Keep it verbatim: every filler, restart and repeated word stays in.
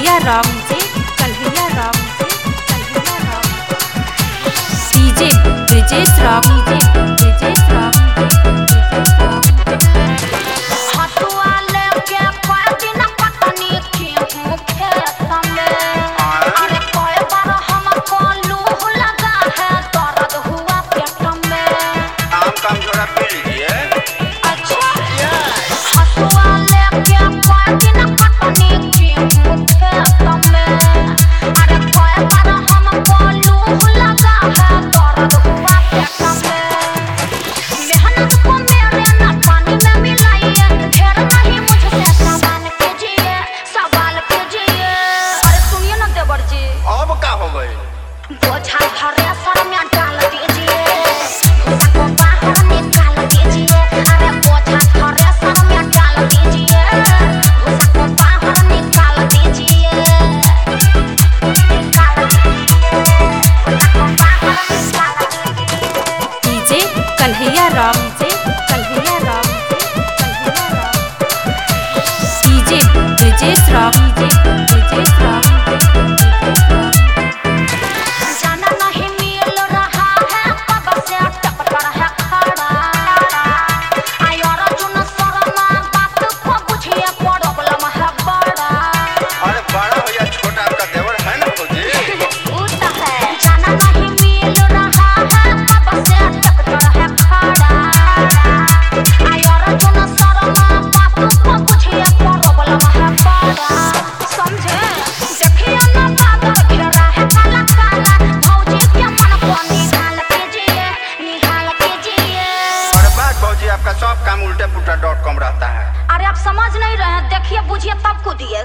Kanhaiya Ram ji Kanhaiya Ram ji Kanhaiya Ram DJ Brijesh Ram ji Brijesh Ram हटुआ लेके कोई दिन पटनी की हूँ खेत में अरे कोई बार हमको लूह लगा है दर्द हुआ पेट में आम काम थोड़ा पी लीजिए। अच्छा हटुआ लेके कोई दिन पटनी की हूँ खेत में अरे कोई बार हमको लूह लगा है दर्द हुआ पेट में मेहनत को मेरे ना पानी में मिलाइए ढेर नहीं मुझसे सवाल कीजिए सवाल कीजिए। अरे सुनिए ना देवर जी अब का हो गई? बोझा भरे सर में डाल दीजिए भूसा को बाहर निकाल दीजिए अरे बोझा भरे सर में डाल दीजिए भूसा को बाहर निकाल दीजिए निकाल दीजिए भूसा को बाहर निकाल दीजिए। डीजे कन्हैया राम जी कन्हैया राम जी कन्हैया राम डीजे ब्रिजेश राम जी ब्रिजेश राम जाना नहीं मिल रहा है कब से टपटर है खड़ा आयोर जुन शर्मा बात को बुझिए प्रॉब्लम है बड़ा अरे बड़ा हो या छोटा आपका देवर है ना फौजी? उता है जाना नहीं मिल रहा है कब से टपटर है खड़ा आयोर जुन शर्मा बात को बुझिए प्रॉब्लम है बड़ा समझे देखिए ना बादल घेरा है काला काला भौजी के मन को निहाल कीजिए निहाल कीजिए। और बात फौजी आपका सब काम उल्टे पुल्टा डॉट कॉम रहता है। अरे आप समझ नहीं रहे हैं देखिए बुझिए तब कूदिए।